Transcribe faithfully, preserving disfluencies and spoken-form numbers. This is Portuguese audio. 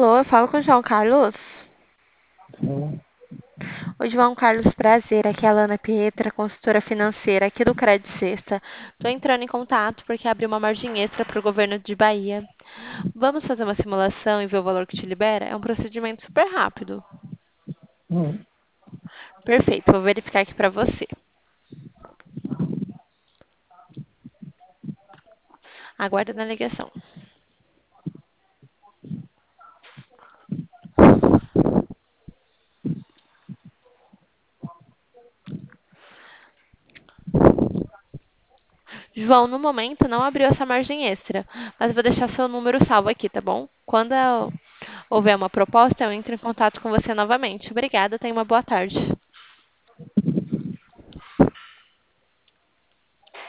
Alô, eu falo com o João Carlos. Sim. Oi, João Carlos, prazer. Aqui é a Lana Pietra, consultora financeira aqui do Credit Sexta. Estou entrando em contato porque abri uma margem extra para o governo de Bahia. Vamos fazer uma simulação e ver o valor que te libera? É um procedimento super rápido. Hum. Perfeito, vou verificar aqui para você. Aguarda na ligação. João, no momento não abriu essa margem extra, mas vou deixar seu número salvo aqui, tá bom? Quando eu houver uma proposta, eu entro em contato com você novamente. Obrigada, tenha uma boa tarde.